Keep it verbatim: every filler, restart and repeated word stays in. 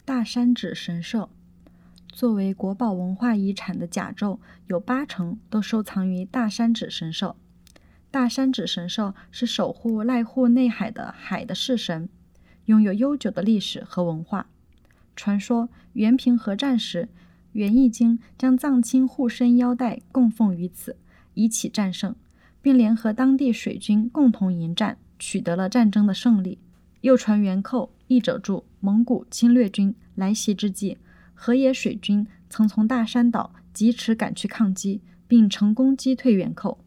大山指神社。作为国宝文化遗产的甲胄，有八成都收藏于大山指神社。大山指神社是守护濑户内海的海的式神，拥有悠久的历史和文化。传说元平和战时，源义经将藏青护身腰带供奉于此，以启战胜，并联合当地水军共同迎战，取得了战争的胜利。又传元寇译者注蒙古侵略军来袭之际，河野水军曾从大山岛疾驰赶去抗击，并成功击退元寇。